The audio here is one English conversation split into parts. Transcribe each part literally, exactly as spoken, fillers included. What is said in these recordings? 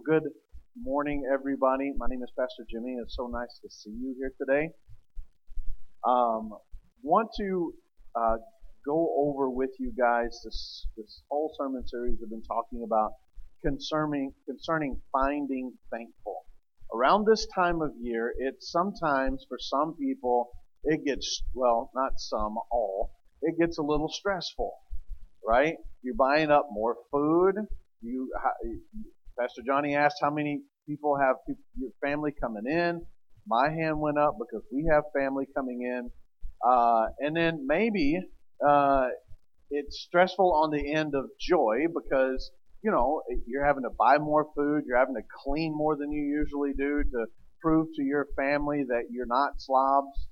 good morning, everybody. My name is Pastor Jimmy. It's so nice to see you here today. Um, want to uh, go over with you guys this this whole sermon series we've been talking about concerning concerning finding thankful. Around this time of year, it sometimes for some people it gets well, not some, all. It gets a little stressful, right? You're buying up more food. You, Pastor Johnny asked how many people have people, your family coming in. My hand went up because we have family coming in. Uh, and then maybe uh, it's stressful on the end of joy because, you know, you're having to buy more food. You're having to clean more than you usually do to prove to your family that you're not slobs.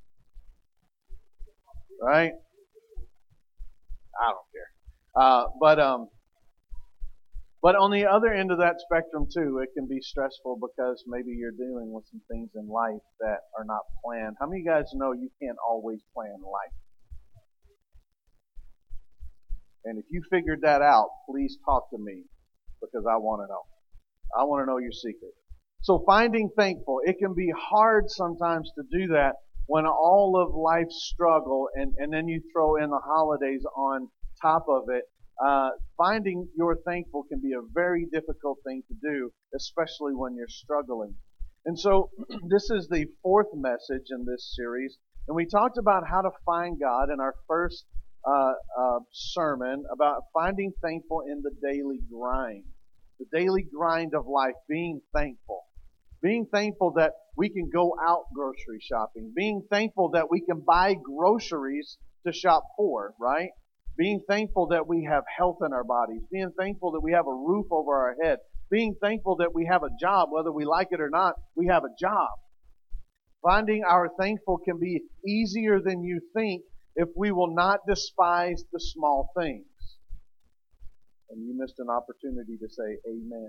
Right? I don't care. Uh, but um, but on the other end of that spectrum too, it can be stressful because maybe you're dealing with some things in life that are not planned. How many of you guys know you can't always plan life? And if you figured that out, please talk to me because I want to know. I want to know your secret. So finding thankful, it can be hard sometimes to do that when all of life's struggle and, and then you throw in the holidays on top of it. Uh, finding you're thankful can be a very difficult thing to do, especially when you're struggling. And so this is the fourth message in this series. And we talked about how to find God in our first uh, uh, sermon about finding thankful in the daily grind. The daily grind of life, being thankful. Being thankful that we can go out grocery shopping. Being thankful that we can buy groceries to shop for, right? Being thankful that we have health in our bodies. Being thankful that we have a roof over our head. Being thankful that we have a job, whether we like it or not, we have a job. Finding our thankful can be easier than you think if we will not despise the small things. And you missed an opportunity to say amen.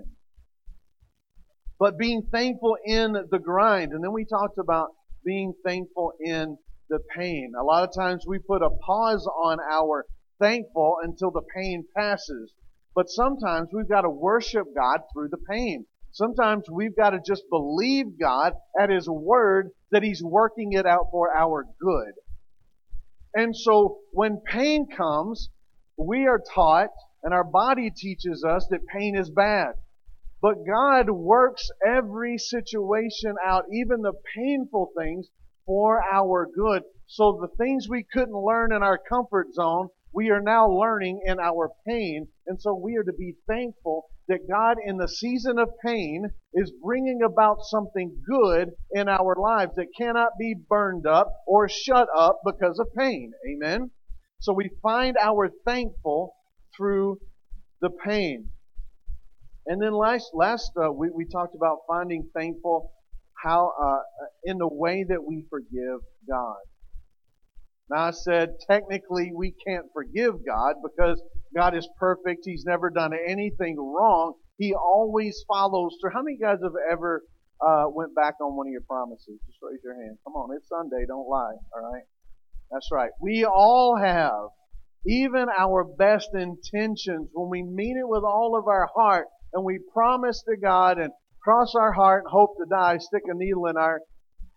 But being thankful in the grind. And then we talked about being thankful in the pain. A lot of times we put a pause on our thankful until the pain passes. But sometimes we've got to worship God through the pain. Sometimes we've got to just believe God at His Word that He's working it out for our good. And so when pain comes, we are taught, and our body teaches us that pain is bad. But God works every situation out, even the painful things, for our good. So the things we couldn't learn in our comfort zone, we are now learning in our pain. And so we are to be thankful that God, in the season of pain, is bringing about something good in our lives that cannot be burned up or shut up because of pain. Amen? So we find our thankful through the pain. And then last, last uh, we, we talked about finding thankful how uh, in the way that we forgive God. Now I said technically we can't forgive God because God is perfect. He's never done anything wrong. He always follows through. How many guys have ever uh, went back on one of your promises? Just raise your hand. Come on, it's Sunday. Don't lie. All right. That's right. We all have. Even our best intentions, when we mean it with all of our heart, and we promise to God and cross our heart and hope to die, stick a needle in our...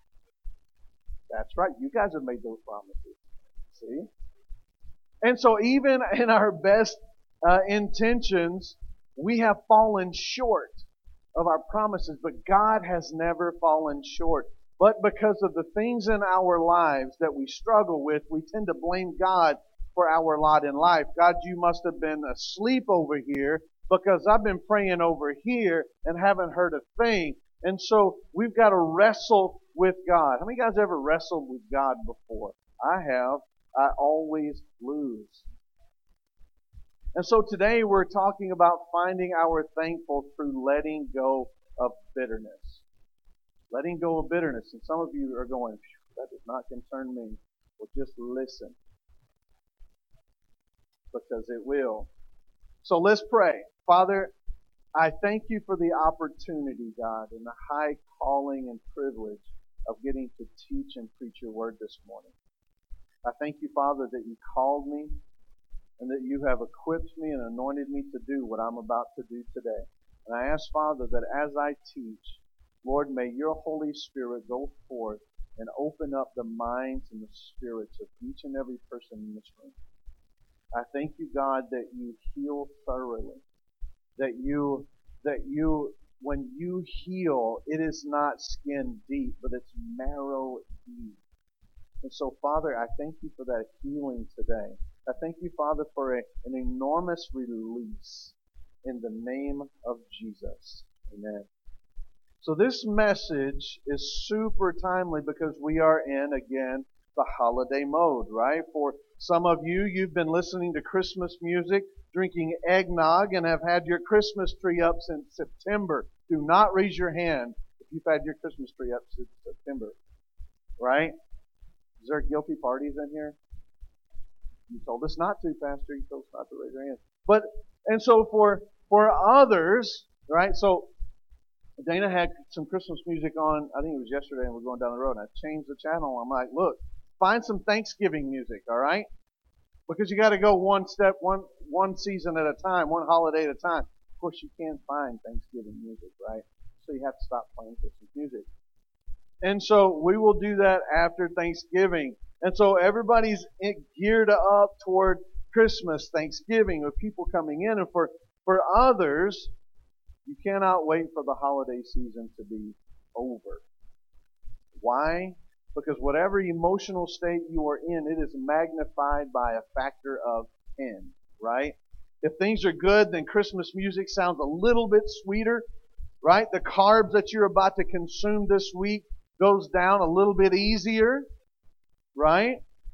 That's right. You guys have made those promises. See? And so even in our best uh, intentions, we have fallen short of our promises. But God has never fallen short. But because of the things in our lives that we struggle with, we tend to blame God for our lot in life. God, you must have been asleep over here because I've been praying over here and haven't heard a thing. And so we've got to wrestle with God. How many guys ever wrestled with God before? I have. I always lose. And so today we're talking about finding our thankful through letting go of bitterness. Letting go of bitterness. And some of you are going, that does not concern me. Well, just listen. Because it will. So let's pray. Father, I thank you for the opportunity, God, and the high calling and privilege of getting to teach and preach your word this morning. I thank you, Father, that you called me and that you have equipped me and anointed me to do what I'm about to do today. And I ask, Father, that as I teach, Lord, may your Holy Spirit go forth and open up the minds and the spirits of each and every person in this room. I thank you, God, that you heal thoroughly. That you, that you, when you heal, it is not skin deep, but it's marrow deep. And so, Father, I thank you for that healing today. I thank you, Father, for a, an enormous release in the name of Jesus. Amen. So this message is super timely because we are in, again, the holiday mode, right? For some of you, you've been listening to Christmas music, drinking eggnog, and have had your Christmas tree up since September. Do not raise your hand if you've had your Christmas tree up since September, right? Is there guilty parties in here? You told us not to, Pastor. You told us not to raise your hand. But, and so for, for others, right? So, Dana had some Christmas music on, I think it was yesterday, and we're going down the road, and I changed the channel. I'm like, look, find some Thanksgiving music, all right? Because you got to go one step, one one season at a time, one holiday at a time. Of course, you can't find Thanksgiving music, right? So you have to stop playing Christmas music. And so we will do that after Thanksgiving. And so everybody's geared up toward Christmas, Thanksgiving, with people coming in. And for, for others, you cannot wait for the holiday season to be over. Why? Because whatever emotional state you are in, it is magnified by a factor of ten, right? If things are good, then Christmas music sounds a little bit sweeter, right? The carbs that you're about to consume this week goes down a little bit easier, right?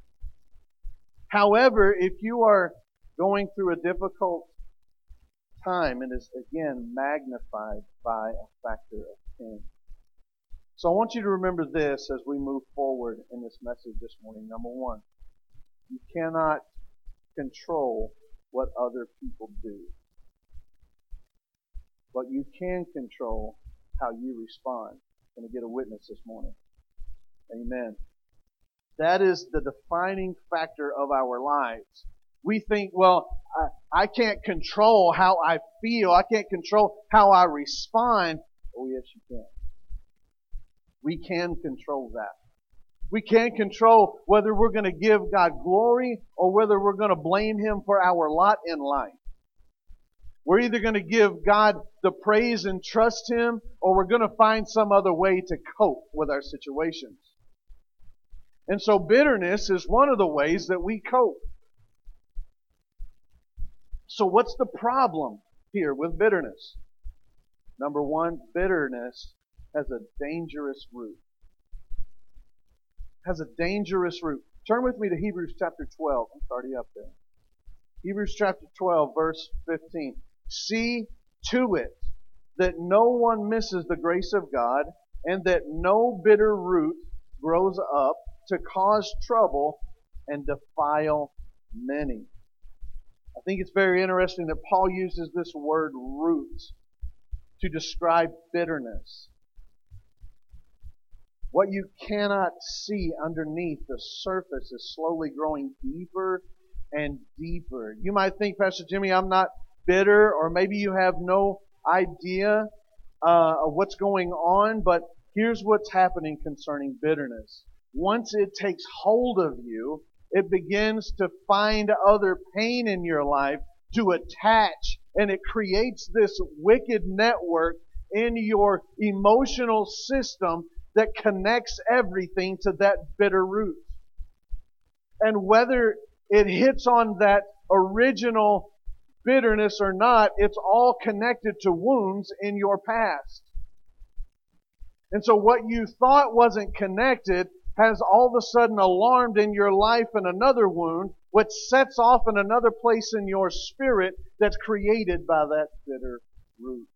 However, if you are going through a difficult time, it is again magnified by a factor of ten. So I want you to remember this as we move forward in this message this morning. Number one, you cannot control what other people do, but you can control how you respond. I'm going to get a witness this morning. Amen. That is the defining factor of our lives. We think, well, I, I can't control how I feel. I can't control how I respond. Oh, yes, you can. We can control that. We can control whether we're going to give God glory or whether we're going to blame Him for our lot in life. We're either going to give God the praise and trust Him, or we're going to find some other way to cope with our situations. And so bitterness is one of the ways that we cope. So what's the problem here with bitterness? Number one, bitterness has a dangerous root. Has a dangerous root. Turn with me to Hebrews chapter twelve. I'm already up there. Hebrews chapter twelve, verse fifteen. See to it that no one misses the grace of God, and that no bitter root grows up to cause trouble and defile many. I think it's very interesting that Paul uses this word root to describe bitterness. What you cannot see underneath the surface is slowly growing deeper and deeper. You might think, Pastor Jimmy, I'm not bitter, or maybe you have no idea uh, of what's going on, but here's what's happening concerning bitterness. Once it takes hold of you, it begins to find other pain in your life to attach, and it creates this wicked network in your emotional system that connects everything to that bitter root. And whether it hits on that original bitterness or not, it's all connected to wounds in your past. And so what you thought wasn't connected has all of a sudden alarmed in your life in another wound, which sets off in another place in your spirit that's created by that bitter root.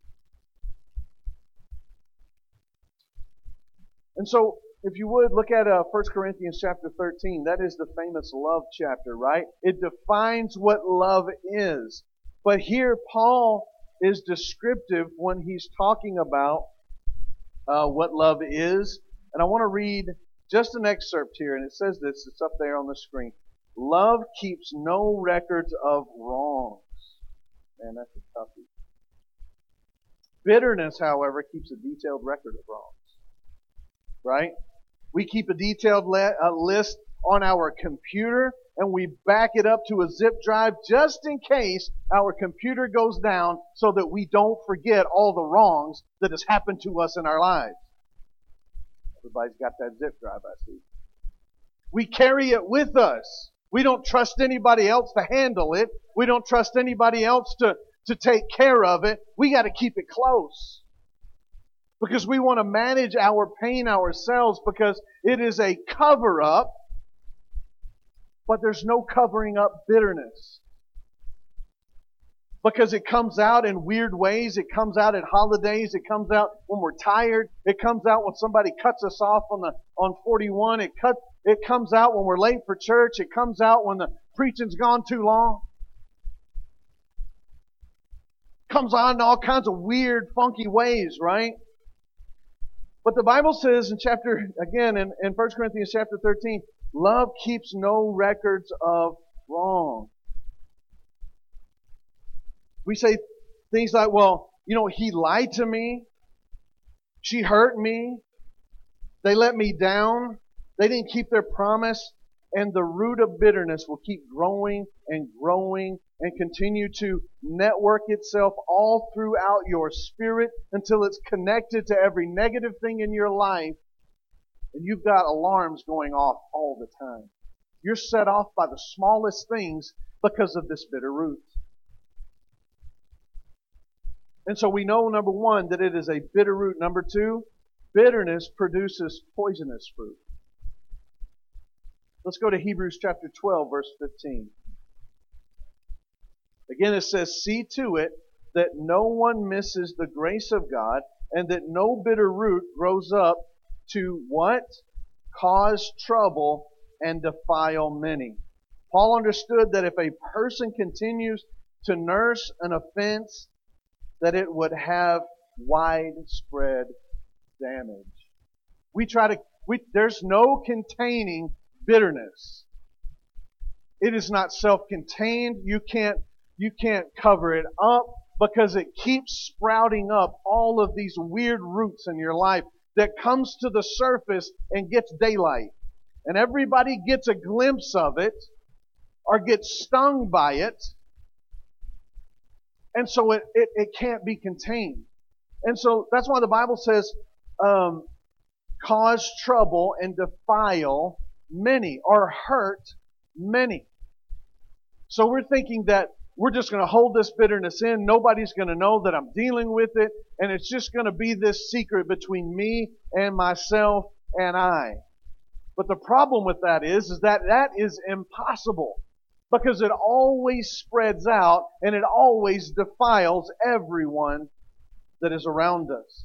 And so, if you would, look at uh, First Corinthians chapter thirteen. That is the famous love chapter, right? It defines what love is. But here, Paul is descriptive when he's talking about uh, what love is. And I want to read just an excerpt here, and it says this. It's up there on the screen. Love keeps no records of wrongs. Man, that's a toughie. Bitterness, however, keeps a detailed record of wrongs. Right? We keep a detailed le- uh, list on our computer, and we back it up to a zip drive just in case our computer goes down, so that we don't forget all the wrongs that has happened to us in our lives. Everybody's got that zip drive, I see. We carry it with us. We don't trust anybody else to handle it. We don't trust anybody else to, to take care of it. We got to keep it close. Because we want to manage our pain ourselves, because it is a cover-up, but there's no covering up bitterness. Because it comes out in weird ways. It comes out at holidays. It comes out when we're tired. It comes out when somebody cuts us off on the on forty-one. It cut, it comes out when we're late for church. It comes out when the preaching's gone too long. It comes on in all kinds of weird, funky ways, right? But the Bible says in chapter, again, in, in First Corinthians chapter thirteen, love keeps no records of wrong. We say things like, well, you know, he lied to me. She hurt me. They let me down. They didn't keep their promise. And the root of bitterness will keep growing and growing and continue to network itself all throughout your spirit until it's connected to every negative thing in your life. And you've got alarms going off all the time. You're set off by the smallest things because of this bitter root. And so we know, number one, that it is a bitter root. Number two, bitterness produces poisonous fruit. Let's go to Hebrews chapter twelve, verse fifteen. Again, it says, see to it that no one misses the grace of God, and that no bitter root grows up to what? Cause trouble and defile many. Paul understood that if a person continues to nurse an offense, that it would have widespread damage. We try to, we, there's no containing bitterness. It is not self-contained. You can't, you can't cover it up, because it keeps sprouting up all of these weird roots in your life that comes to the surface and gets daylight. And everybody gets a glimpse of it or gets stung by it. And so it, it, it can't be contained. And so that's why the Bible says, um, cause trouble and defile many, or hurt many. So we're thinking that we're just going to hold this bitterness in. Nobody's going to know that I'm dealing with it. And it's just going to be this secret between me and myself and I. But the problem with that is, is that that is impossible. Because it always spreads out and it always defiles everyone that is around us.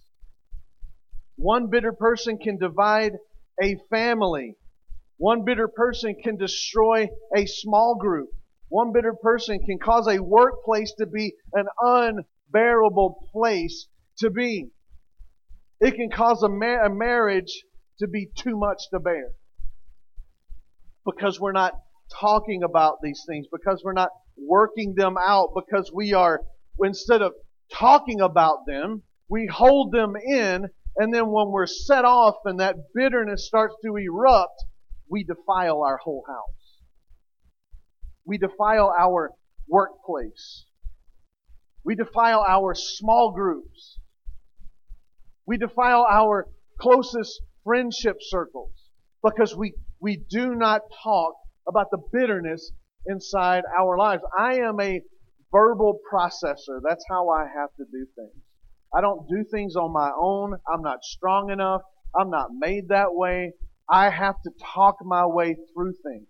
One bitter person can divide a family. One bitter person can destroy a small group. One bitter person can cause a workplace to be an unbearable place to be. It can cause a, ma- a marriage to be too much to bear. Because we're not talking about these things, because we're not working them out, because we are, instead of talking about them, we hold them in, and then when we're set off and that bitterness starts to erupt, we defile our whole house. We defile our workplace. We defile our small groups. We defile our closest friendship circles, because we, we do not talk about the bitterness inside our lives. I am a verbal processor. That's how I have to do things. I don't do things on my own. I'm not strong enough. I'm not made that way. I have to talk my way through things.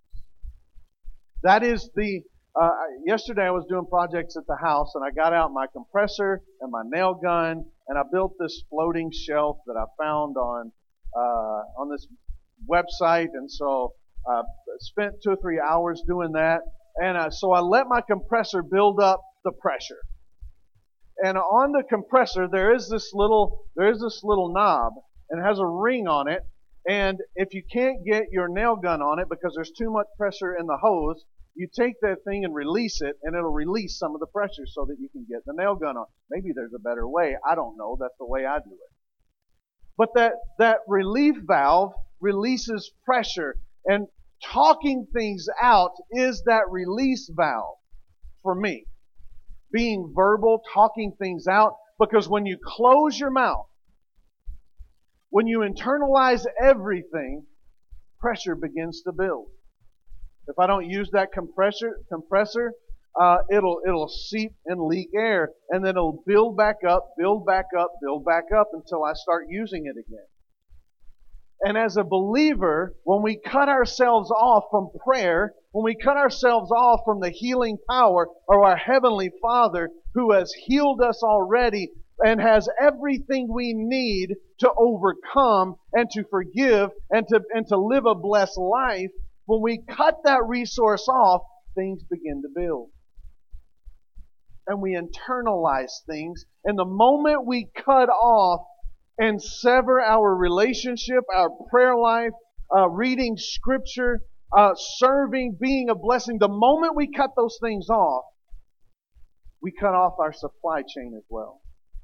That is the, uh, yesterday I was doing projects at the house, and I got out my compressor and my nail gun, and I built this floating shelf that I found on, uh, on this website. And so I uh, spent two or three hours doing that. And uh, so I let my compressor build up the pressure. And on the compressor, there is this little, there is this little knob, and it has a ring on it. And if you can't get your nail gun on it because there's too much pressure in the hose, You take that thing and release it, and it'll release some of the pressure so that you can get the nail gun on. Maybe there's a better way. I don't know. That's the way I do it. But that, that relief valve releases pressure. And talking things out is that release valve for me. Being verbal, talking things out. Because when you close your mouth, when you internalize everything, pressure begins to build. If I don't use that compressor, compressor, uh, it'll it'll seep and leak air, and then it'll build back up, build back up, build back up until I start using it again. And as a believer, when we cut ourselves off from prayer, when we cut ourselves off from the healing power of our Heavenly Father, who has healed us already and has everything we need to overcome and to forgive and to and to live a blessed life, when we cut that resource off, things begin to build. And we internalize things. And the moment we cut off and sever our relationship, our prayer life, uh, reading Scripture, uh, serving, being a blessing, the moment we cut those things off, we cut off our supply chain as well.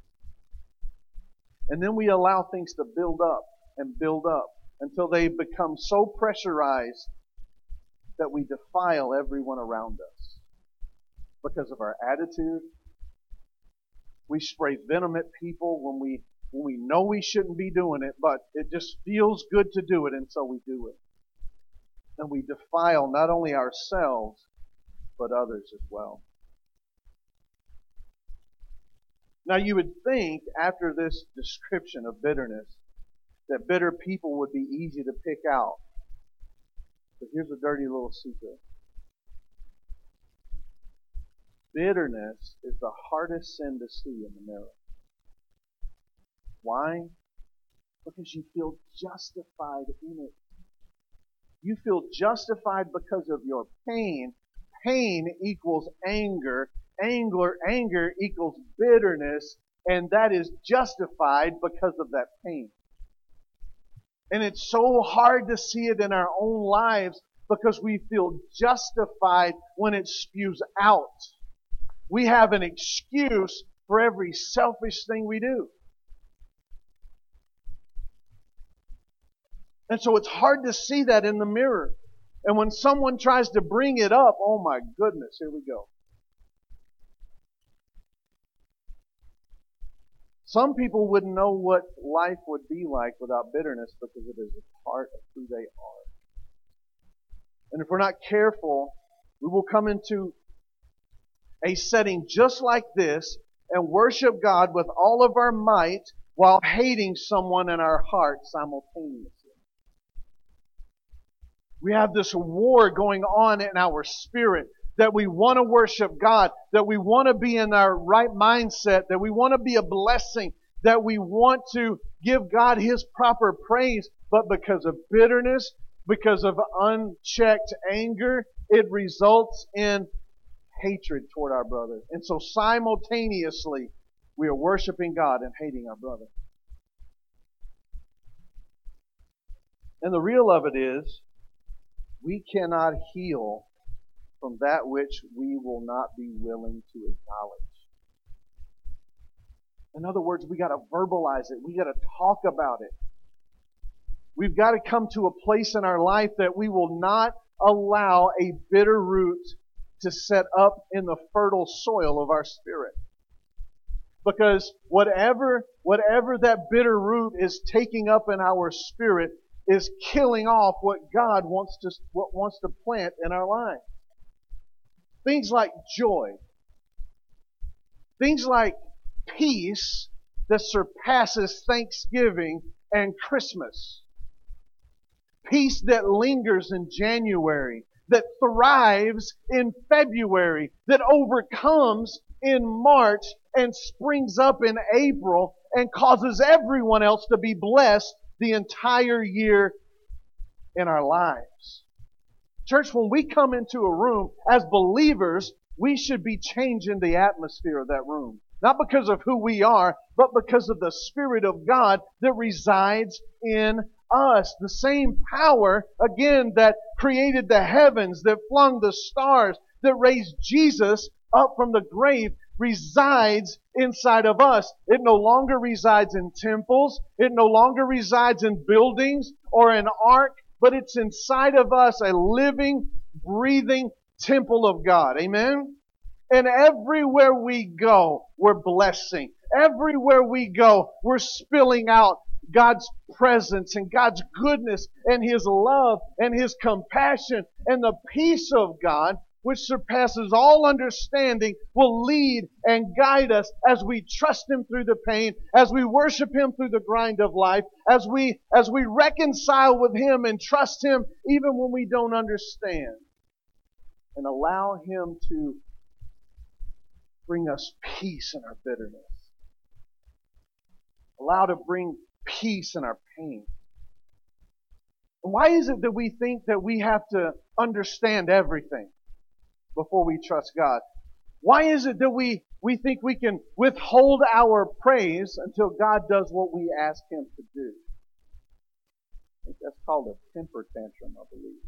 And then we allow things to build up and build up until they become so pressurized that we defile everyone around us because of our attitude. We spray venom at people when we when we know we shouldn't be doing it, but it just feels good to do it, and so we do it. And we defile not only ourselves, but others as well. Now you would think, after this description of bitterness, that bitter people would be easy to pick out. But here's a dirty little secret. Bitterness is the hardest sin to see in the mirror. Why? Because you feel justified in it. You feel justified because of your pain. Pain equals anger. Anger, anger equals bitterness. And that is justified because of that pain. And it's so hard to see it in our own lives because we feel justified when it spews out. We have an excuse for every selfish thing we do. And so it's hard to see that in the mirror. And when someone tries to bring it up, oh my goodness, here we go. Some people wouldn't know what life would be like without bitterness because it is a part of who they are. And if we're not careful, we will come into a setting just like this and worship God with all of our might while hating someone in our heart simultaneously. We have this war going on in our spirit that we want to worship God, that we want to be in our right mindset, that we want to be a blessing, that we want to give God His proper praise, but because of bitterness, because of unchecked anger, it results in hatred toward our brother. And so simultaneously, we are worshiping God and hating our brother. And the real of it is, we cannot heal from that which we will not be willing to acknowledge. In other words, we got to verbalize it. We got to talk about it. We've got to come to a place in our life that we will not allow a bitter root to set up in the fertile soil of our spirit. Because whatever, whatever that bitter root is taking up in our spirit is killing off what God wants to, what wants to plant in our lives. Things like joy. Things like peace that surpasses Thanksgiving and Christmas. Peace that lingers in January, that thrives in February, that overcomes in March and springs up in April and causes everyone else to be blessed the entire year in our lives. Church, when we come into a room as believers, we should be changing the atmosphere of that room. Not because of who we are, but because of the Spirit of God that resides in us. The same power, again, that created the heavens, that flung the stars, that raised Jesus up from the grave, resides inside of us. It no longer resides in temples. It no longer resides in buildings or an ark, but it's inside of us, a living, breathing temple of God. Amen? And everywhere we go, we're blessing. Everywhere we go, we're spilling out God's presence and God's goodness and His love and His compassion, and the peace of God, which surpasses all understanding, will lead and guide us as we trust Him through the pain, as we worship Him through the grind of life, as we, as we reconcile with Him and trust Him even when we don't understand, and allow Him to bring us peace in our bitterness. Allow to bring peace in our pain. And why is it that we think that we have to understand everything before we trust God? Why is it that we, we think we can withhold our praise until God does what we ask Him to do? I think that's called a temper tantrum, I believe.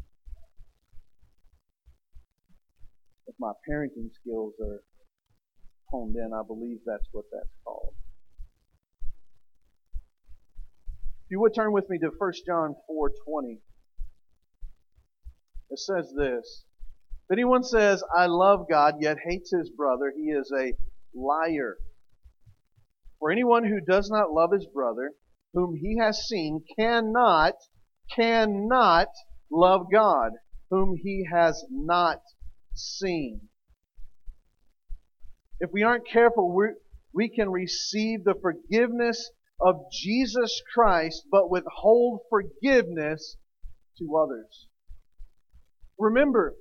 If my parenting skills are honed in, I believe that's what that's called. If you would turn with me to First John four twenty. It says this: if anyone says, I love God, yet hates his brother, he is a liar. For anyone who does not love his brother, whom he has seen, cannot, cannot love God, whom he has not seen. If we aren't careful, we we can receive the forgiveness of Jesus Christ, but withhold forgiveness to others. Remember,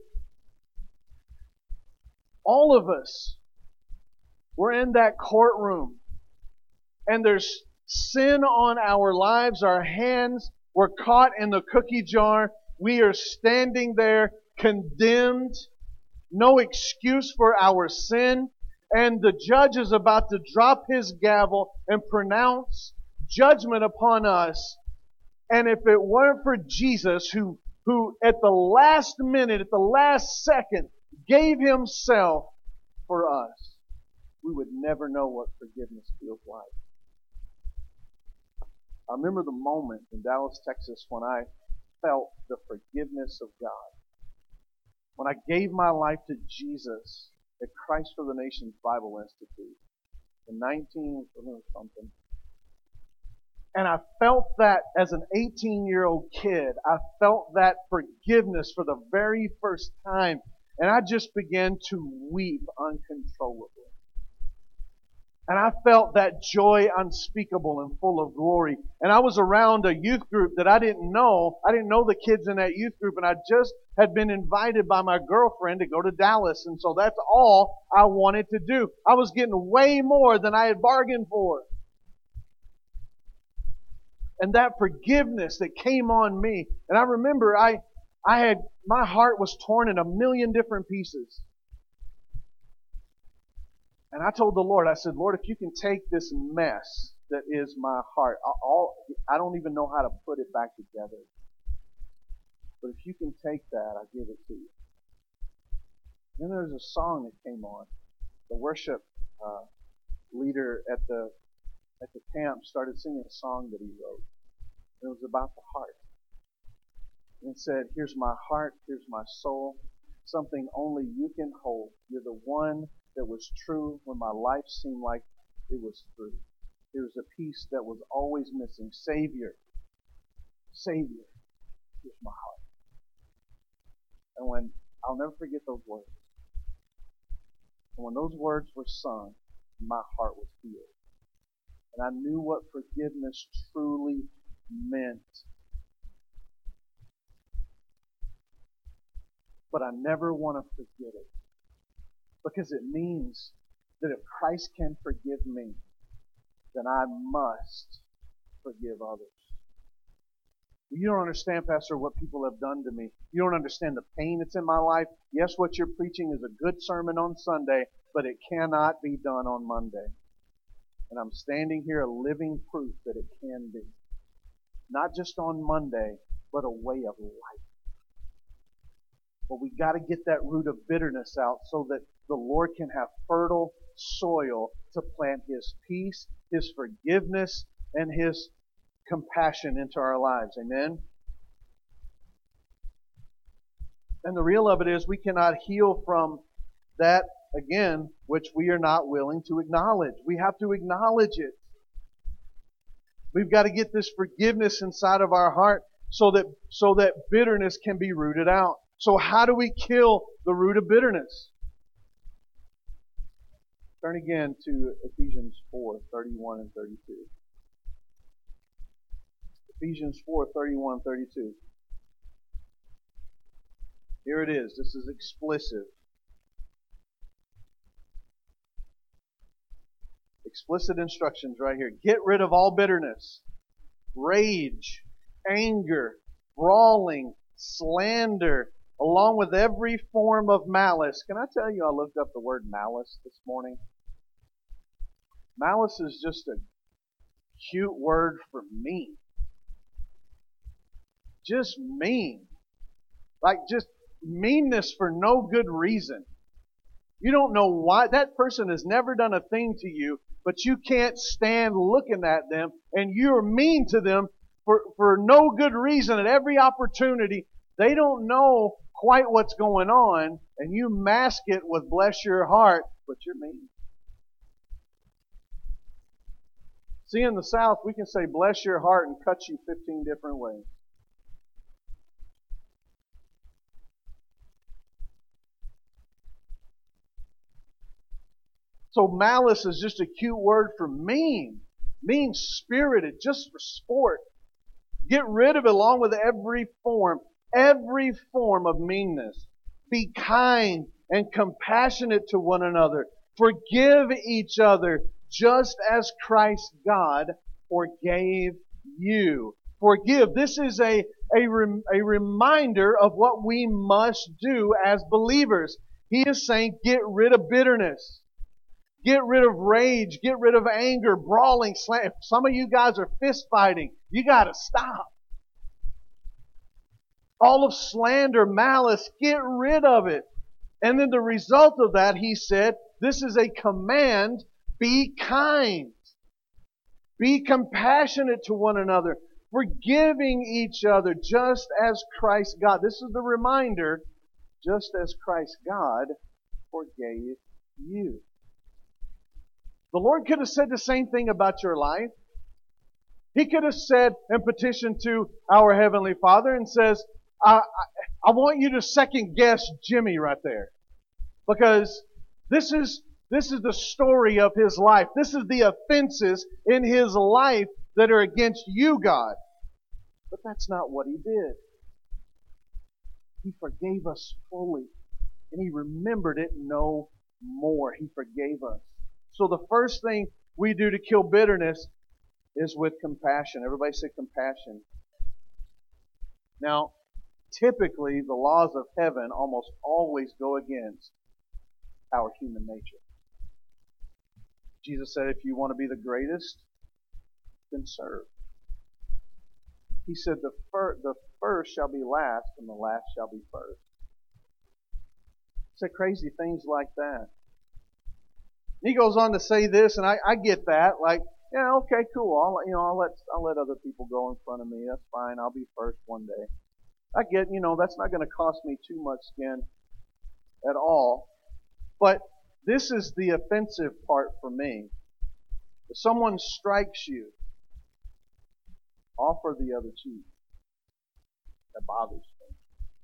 all of us, we're in that courtroom, and there's sin on our lives, our hands, we're caught in the cookie jar, we are standing there condemned, no excuse for our sin, and the judge is about to drop his gavel and pronounce judgment upon us. And if it weren't for Jesus, who, who at the last minute, at the last second, gave Himself for us, we would never know what forgiveness feels like. I remember the moment in Dallas, Texas, when I felt the forgiveness of God. When I gave my life to Jesus at Christ for the Nations Bible Institute in nineteen something. And I felt that as an eighteen-year-old kid. I felt that forgiveness for the very first time. And I just began to weep uncontrollably. And I felt that joy unspeakable and full of glory. And I was around a youth group that I didn't know. I didn't know the kids in that youth group. And I just had been invited by my girlfriend to go to Dallas. And so that's all I wanted to do. I was getting way more than I had bargained for. And that forgiveness that came on me. And I remember I, I had, my heart was torn in a million different pieces. And I told the Lord, I said, Lord, if you can take this mess that is my heart, I'll, I don't even know how to put it back together. But if you can take that, I give it to you. Then there was a song that came on. The worship uh, leader at the at the camp started singing a song that he wrote. And it was about the heart. And it said, here's my heart, here's my soul, something only you can hold. You're the one that was true when my life seemed like it was through. There was a piece that was always missing. Savior, Savior, here's my heart. And when, I'll never forget those words. And when those words were sung, my heart was healed. And I knew what forgiveness truly meant. But I never want to forget it. Because it means that if Christ can forgive me, then I must forgive others. You don't understand, Pastor, what people have done to me. You don't understand the pain that's in my life. Yes, what you're preaching is a good sermon on Sunday, but it cannot be done on Monday. And I'm standing here a living proof that it can be. Not just on Monday, but a way of life. But we got to get that root of bitterness out so that the Lord can have fertile soil to plant His peace, His forgiveness, and His compassion into our lives. Amen? And the real of it is we cannot heal from that, again, which we are not willing to acknowledge. We have to acknowledge it. We've got to get this forgiveness inside of our heart so that, so that bitterness can be rooted out. So how do we kill the root of bitterness? Turn again to Ephesians four, thirty-one and thirty-two. Ephesians four, thirty-one and thirty-two. Here it is. This is explicit. Explicit instructions right here. Get rid of all bitterness, rage, anger, brawling, slander, along with every form of malice. Can I tell you, I looked up the word malice this morning. Malice is just a cute word for mean. Just mean. Like just meanness for no good reason. You don't know why. That person has never done a thing to you, but you can't stand looking at them, and you're mean to them for, for no good reason at every opportunity. They don't know quite what's going on, and you mask it with bless your heart, but you're mean. See, in the South, we can say bless your heart and cut you fifteen different ways. So malice is just a cute word for mean. Mean-spirited, just for sport. Get rid of it along with every form, every form of meanness. Be kind and compassionate to one another. Forgive each other just as Christ God forgave you. Forgive. This is a, a, rem, a reminder of what we must do as believers. He is saying get rid of bitterness. Get rid of rage. Get rid of anger, brawling, slam. Some of you guys are fist fighting. You got to stop. All of slander, malice, get rid of it. And then the result of that, he said, this is a command, be kind. Be compassionate to one another, forgiving each other just as Christ God. This is the reminder, just as Christ God forgave you. The Lord could have said the same thing about your life. He could have said and petitioned to our Heavenly Father and says, I, I, I want you to second guess Jimmy right there. Because this is, this is the story of his life. This is the offenses in his life that are against you, God. But that's not what He did. He forgave us fully. And He remembered it no more. He forgave us. So the first thing we do to kill bitterness is with compassion. Everybody say compassion. Now, typically, the laws of heaven almost always go against our human nature. Jesus said, if you want to be the greatest, then serve. He said, the, fir- the first shall be last, and the last shall be first. He said crazy things like that. He goes on to say this, and I, I get that. Like, yeah, okay, cool. I'll, you know, I'll let I'll let other people go in front of me. That's fine. I'll be first one day. I get, you know, that's not going to cost me too much skin at all. But this is the offensive part for me. If someone strikes you, offer the other cheek. That bothers me.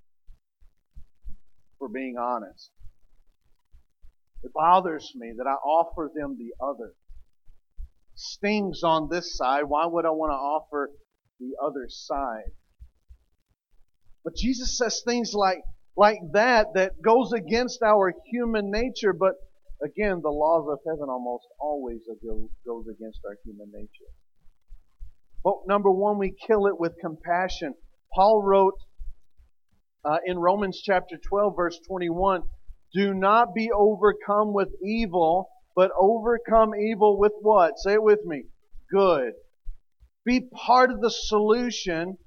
For being honest. It bothers me that I offer them the other. Stings on this side. Why would I want to offer the other side? But Jesus says things like, like that that goes against our human nature. But again, the laws of heaven almost always go, goes against our human nature. But number one, we kill it with compassion. Paul wrote uh, in Romans chapter twelve, verse twenty-one, do not be overcome with evil, but overcome evil with what? Say it with me. Good. Be part of the solution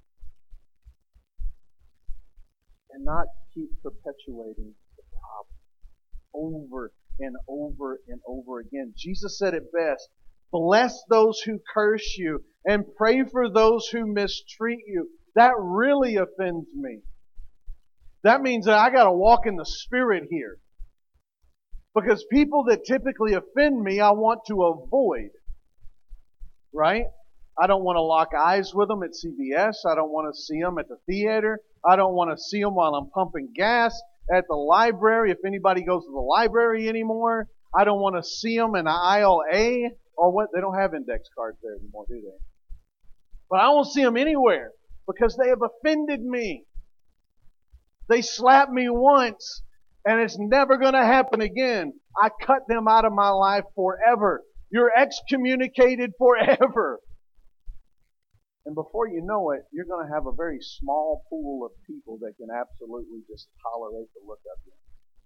and not keep perpetuating the problem over and over and over again. Jesus said it best. Bless those who curse you and pray for those who mistreat you. That really offends me. That means that I got to walk in the Spirit here. Because people that typically offend me, I want to avoid. Right? I don't want to lock eyes with them at C V S. I don't want to see them at the theater. I don't want to see them while I'm pumping gas at the library, if anybody goes to the library anymore. I don't want to see them in aisle A, or what? They don't have index cards there anymore, do they? But I won't see them anywhere because they have offended me. They slapped me once, and it's never going to happen again. I cut them out of my life forever. You're excommunicated forever. And before you know it, you're going to have a very small pool of people that can absolutely just tolerate the look of you.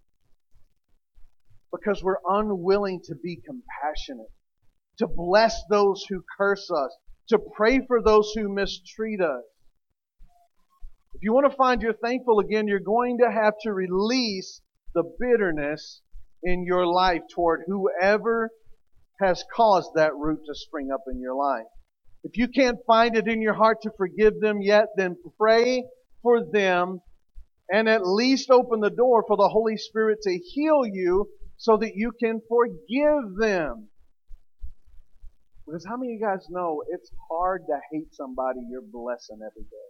Because we're unwilling to be compassionate, to bless those who curse us, to pray for those who mistreat us. If you want to find you're thankful again, you're going to have to release the bitterness in your life toward whoever has caused that root to spring up in your life. If you can't find it in your heart to forgive them yet, then pray for them and at least open the door for the Holy Spirit to heal you so that you can forgive them. Because how many of you guys know it's hard to hate somebody you're blessing every day?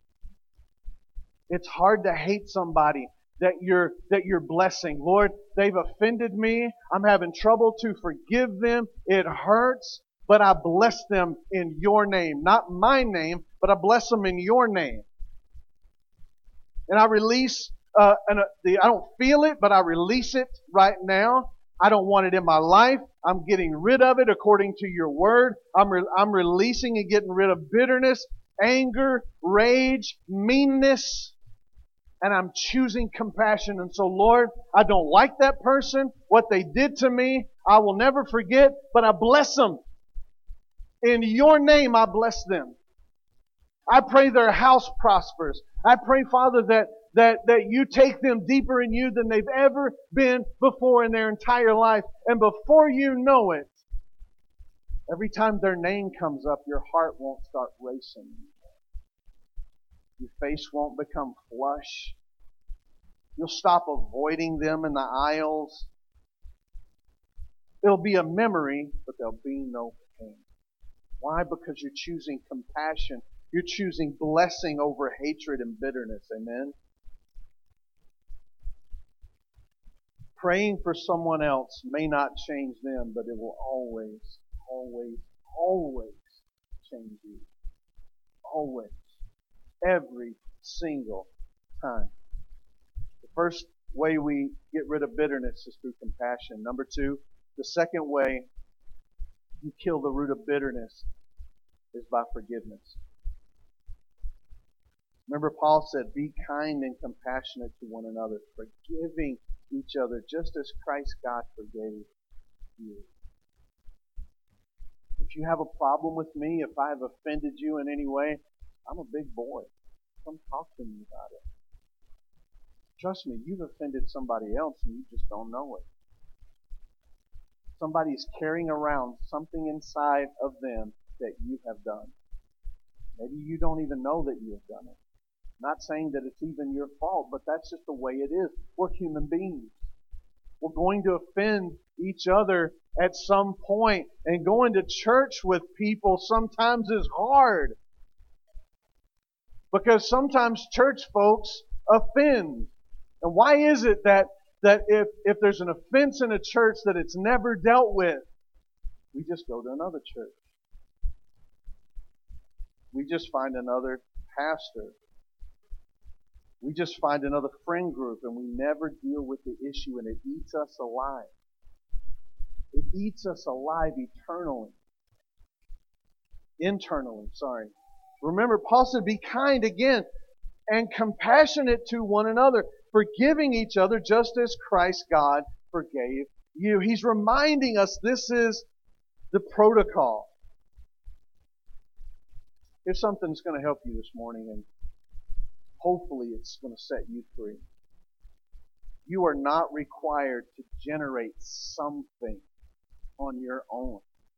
It's hard to hate somebody that you're that you're blessing. Lord, they've offended me. I'm having trouble to forgive them. It hurts, but I bless them in your name. Not my name, but I bless them in your name. And I release, uh, and uh, the, I don't feel it, but I release it right now. I don't want it in my life. I'm getting rid of it according to your word. I'm re- I'm releasing and getting rid of bitterness, anger, rage, meanness. And I'm choosing compassion. And so, Lord, I don't like that person, what they did to me. I will never forget, but I bless them. In your name, I bless them. I pray their house prospers. I pray, Father, that, that, that you take them deeper in you than they've ever been before in their entire life. And before you know it, every time their name comes up, your heart won't start racing. Your face won't become flush. You'll stop avoiding them in the aisles. It'll be a memory, but there'll be no pain. Why? Because you're choosing compassion. You're choosing blessing over hatred and bitterness. Amen? Praying for someone else may not change them, but it will always, always, always change you. Always. Every single time. The first way we get rid of bitterness is through compassion. Number two, the second way you kill the root of bitterness is by forgiveness. Remember, Paul said, be kind and compassionate to one another, forgiving each other just as Christ God forgave you. If you have a problem with me, if I have offended you in any way, I'm a big boy. Come talk to me about it. Trust me, you've offended somebody else and you just don't know it. Somebody's carrying around something inside of them that you have done. Maybe you don't even know that you have done it. I'm not saying that it's even your fault, but that's just the way it is. We're human beings. We're going to offend each other at some point, and going to church with people sometimes is hard. Because sometimes church folks offend. And why is it that, that if, if there's an offense in a church that it's never dealt with, we just go to another church? We just find another pastor. We just find another friend group, and we never deal with the issue, and it eats us alive. It eats us alive eternally. Internally, sorry. Remember, Paul said, be kind again and compassionate to one another, forgiving each other just as Christ God forgave you. He's reminding us this is the protocol. Here's something that's going to help you this morning, and hopefully it's going to set you free. You are not required to generate something on your own.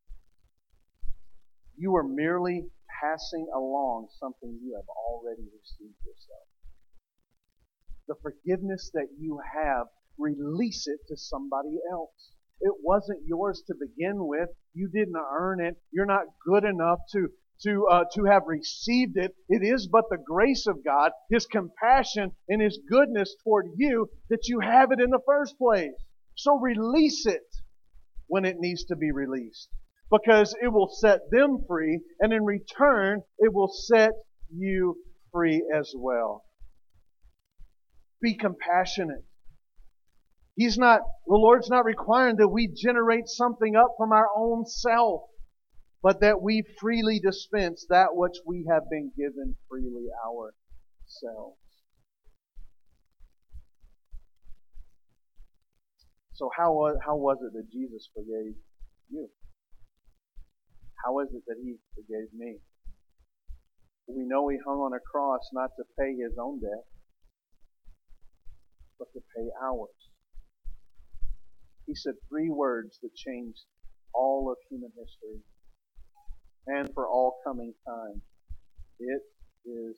You are merely passing along something you have already received yourself. The forgiveness that you have, release it to somebody else. It wasn't yours to begin with. You didn't earn it. You're not good enough to to uh, to have received it. It is but the grace of God, His compassion and His goodness toward you that you have it in the first place. So release it when it needs to be released, because it will set them free, and in return, it will set you free as well. Be compassionate. He's not, the Lord's not requiring that we generate something up from our own self, but that we freely dispense that which we have been given freely ourselves. So how was, how was it that Jesus forgave you? How is it that He forgave me? We know He hung on a cross not to pay His own debt, but to pay ours. He said three words that changed all of human history and for all coming time. It is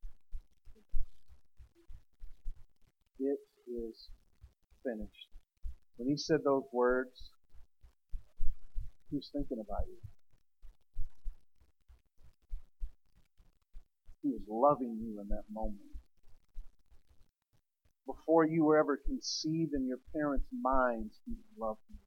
It is finished. When He said those words, He was thinking about you. He was loving you in that moment. Before you were ever conceived in your parents' minds, He loved you.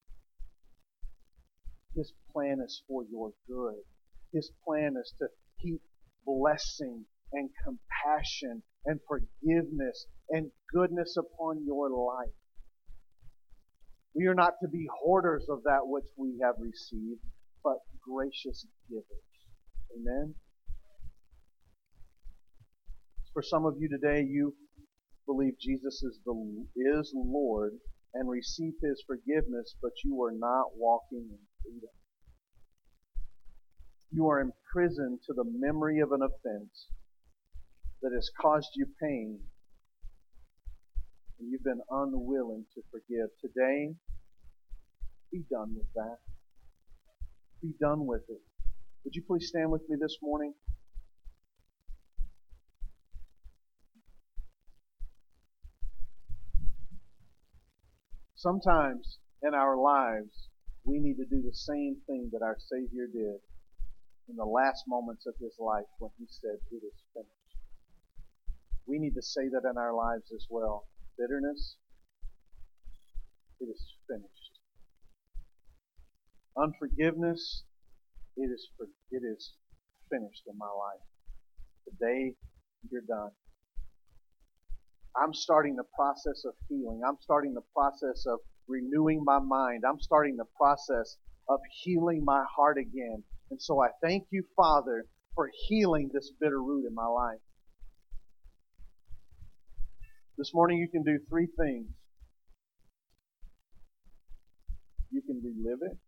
His plan is for your good. His plan is to keep blessing and compassion and forgiveness and goodness upon your life. We are not to be hoarders of that which we have received, but gracious givers. Amen? For some of you today, you believe Jesus is the is Lord and receive His forgiveness, but you are not walking in freedom. You are imprisoned to the memory of an offense that has caused you pain, and you've been unwilling to forgive. Today, be done with that. Be done with it. Would you please stand with me this morning? Sometimes in our lives, we need to do the same thing that our Savior did in the last moments of His life when He said, "It is finished." We need to say that in our lives as well. Bitterness, it is finished. Unforgiveness, it is for, it is finished in my life. Today, you're done. I'm starting the process of healing. I'm starting the process of renewing my mind. I'm starting the process of healing my heart again. And so I thank you, Father, for healing this bitter root in my life. This morning you can do three things. You can relive it.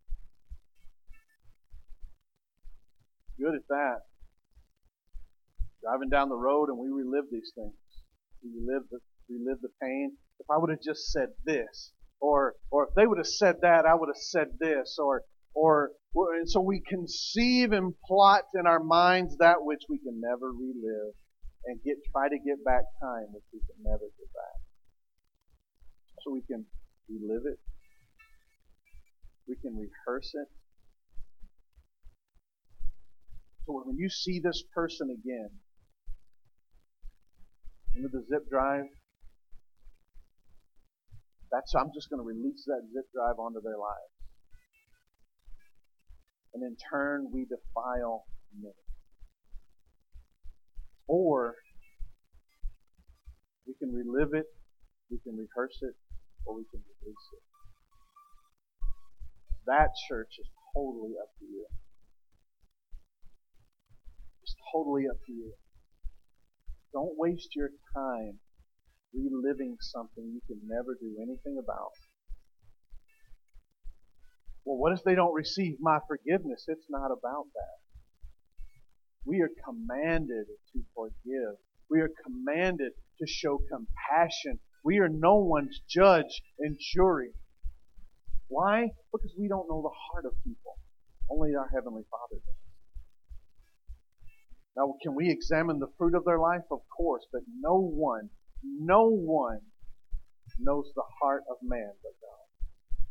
Good at that. Driving down the road and we relive these things. We relive the, relive the pain. If I would have just said this, or or if they would have said that, I would have said this, or or and so we conceive and plot in our minds that which we can never relive, and get try to get back time which we can never get back. So we can relive it. We can rehearse it. So when you see this person again, into the zip drive, that's I'm just going to release that zip drive onto their lives. And in turn, we defile many. Or we can relive it, we can rehearse it, or we can release it. That, church, is totally up to you. It's totally up to you. Don't waste your time reliving something you can never do anything about. Well, what if they don't receive my forgiveness? It's not about that. We are commanded to forgive. We are commanded to show compassion. We are no one's judge and jury. Why? Because we don't know the heart of people. Only our Heavenly Father does. Now, can we examine the fruit of their life? Of course, but no one, no one knows the heart of man but God.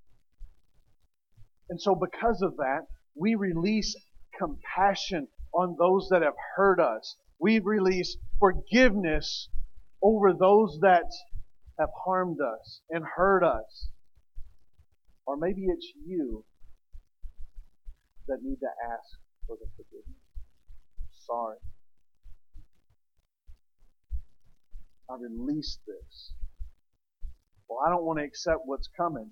And so because of that, we release compassion on those that have hurt us. We release forgiveness over those that have harmed us and hurt us. Or maybe it's you that need to ask for the forgiveness. Sorry. I released this. Well, I don't want to accept what's coming.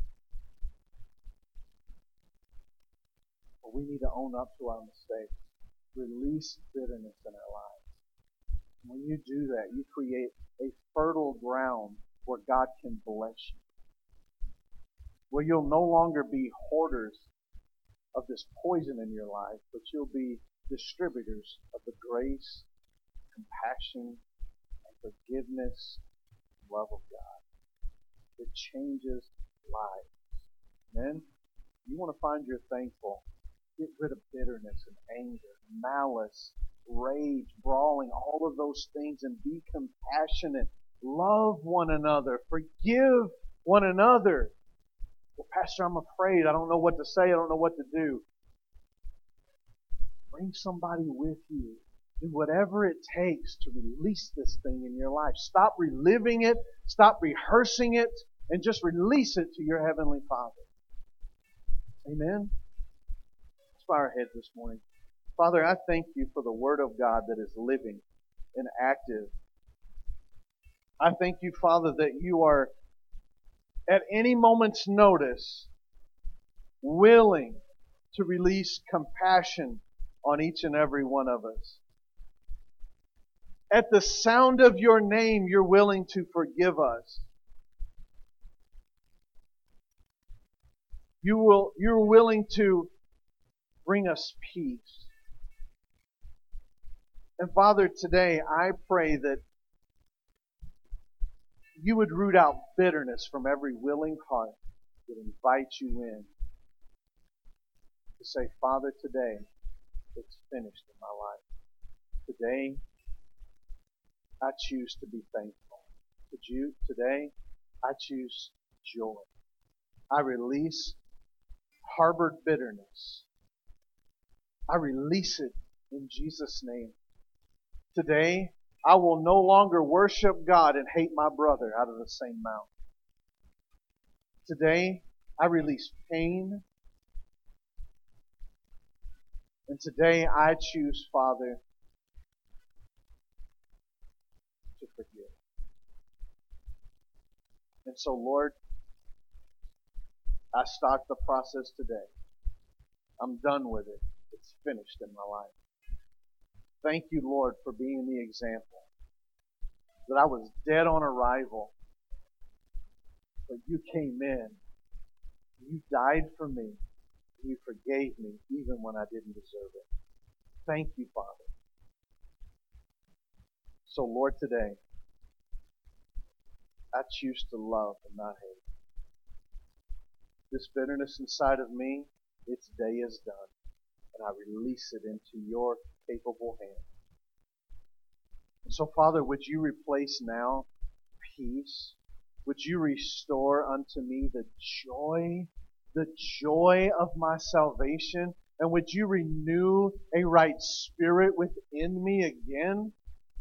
But we need to own up to our mistakes. Release bitterness in our lives. When you do that, you create a fertile ground where God can bless you. Where you'll no longer be hoarders of this poison in your life, but you'll be distributors of the grace, compassion, and forgiveness and love of God. It changes lives. Amen? You want to find you're thankful. Get rid of bitterness and anger, malice, rage, brawling, all of those things, and be compassionate. Love one another. Forgive one another. Well, Pastor, I'm afraid. I don't know what to say. I don't know what to do. Bring somebody with you. Do whatever it takes to release this thing in your life. Stop reliving it. Stop rehearsing it. And just release it to your Heavenly Father. Amen? Let's bow our heads this morning. Father, I thank you for the Word of God that is living and active. I thank you, Father, that you are at any moment's notice willing to release compassion on each and every one of us. At the sound of your name, you're willing to forgive us. You will, you're willing to bring us peace. And Father, today I pray that you would root out bitterness from every willing heart that invites you in to say, Father, today it's finished in my life. Today I choose to be thankful. Today I choose joy. I release harbored bitterness. I release it in Jesus' name. Today, I will no longer worship God and hate my brother out of the same mouth. Today, I release pain. And today, I choose, Father, to forgive. And so, Lord, I start the process today. I'm done with it. It's finished in my life. Thank you, Lord, for being the example. That I was dead on arrival, but you came in. You died for me. You forgave me even when I didn't deserve it. Thank you, Father. So, Lord, today, I choose to love and not hate. This bitterness inside of me, its day is done. And I release it into your capable hand. And so, Father, would you replace now peace? Would you restore unto me the joy, the joy of my salvation? And would you renew a right spirit within me again?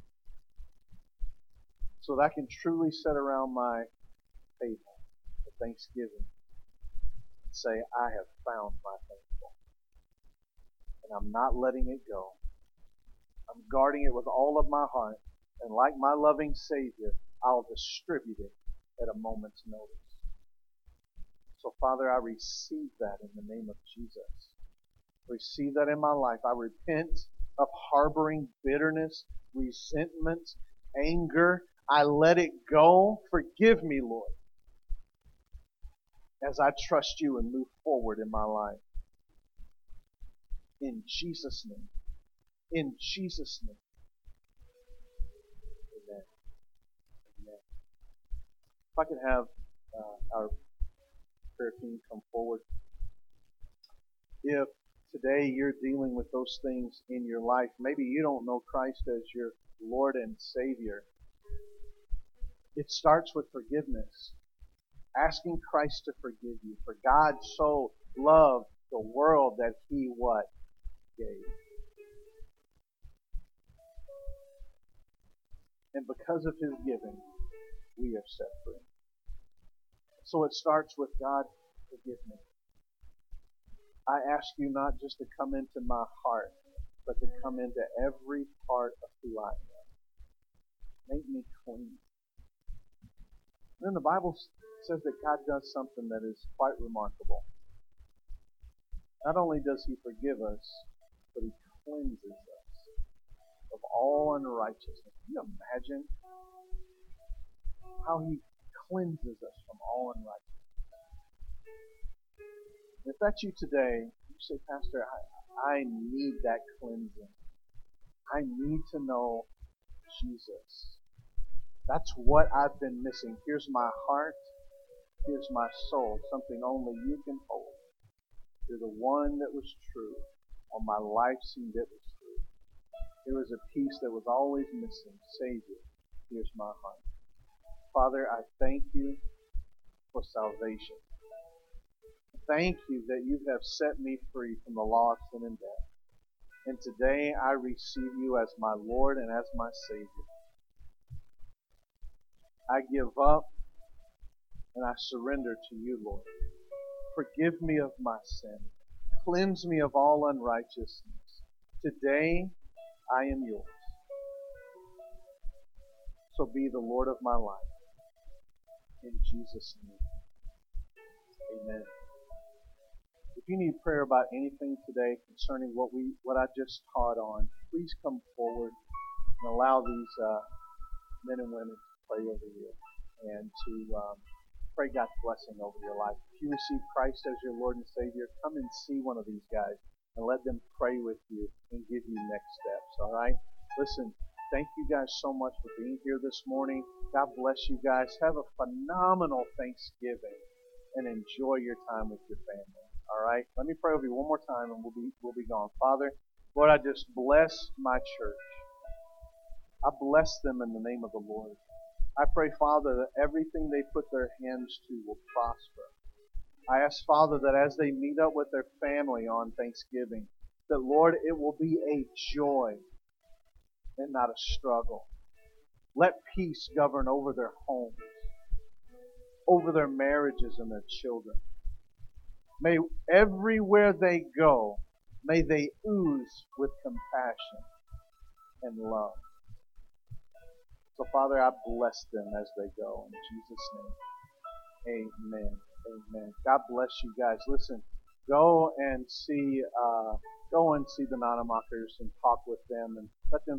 So that I can truly sit around my table for Thanksgiving and say, I have found my thankful. And I'm not letting it go. I'm guarding it with all of my heart. And like my loving Savior, I'll distribute it at a moment's notice. So, Father, I receive that in the name of Jesus. Receive that in my life. I repent of harboring bitterness, resentment, anger. I let it go. Forgive me, Lord, as I trust you and move forward in my life. In Jesus' name. In Jesus' name. Amen. Amen. If I could have uh, our prayer team come forward. If today you're dealing with those things in your life, maybe you don't know Christ as your Lord and Savior. It starts with forgiveness. Asking Christ to forgive you. For God so loved the world that He what? Gave. And because of His giving, we are set free. So it starts with, God, forgive me. I ask you not just to come into my heart, but to come into every part of who I am. Make me clean. And then the Bible says that God does something that is quite remarkable. Not only does He forgive us, but He cleanses us of all unrighteousness. Can you imagine how He cleanses us from all unrighteousness? If that's you today, you say, Pastor, I, I need that cleansing. I need to know Jesus. That's what I've been missing. Here's my heart. Here's my soul. Something only you can hold. You're the one that was true. All my life seemed it was true. There was a piece that was always missing. Savior, here's my heart. Father, I thank you for salvation. Thank you that you have set me free from the law of sin and death. And today I receive you as my Lord and as my Savior. I give up and I surrender to you, Lord. Forgive me of my sin. Cleanse me of all unrighteousness. Today I am yours. So be the Lord of my life. In Jesus' name. Amen. If you need prayer about anything today concerning what we what I just taught on, please come forward and allow these uh, men and women to pray over you and to um, pray God's blessing over your life. If you receive Christ as your Lord and Savior, come and see one of these guys and let them pray with you and give you next steps. All right? Listen, thank you guys so much for being here this morning. God bless you guys. Have a phenomenal Thanksgiving and enjoy your time with your family. All right? Let me pray over you one more time and we'll be we'll be gone. Father, Lord, I just bless my church. I bless them in the name of the Lord. I pray, Father, that everything they put their hands to will prosper. I ask, Father, that as they meet up with their family on Thanksgiving, that, Lord, it will be a joy and not a struggle. Let peace govern over their homes, over their marriages and their children. May everywhere they go, may they ooze with compassion and love. So, Father, I bless them as they go. In Jesus' name, amen. Amen. God bless you guys. Listen, go and see, uh, go and see the Nanamakers and talk with them and let them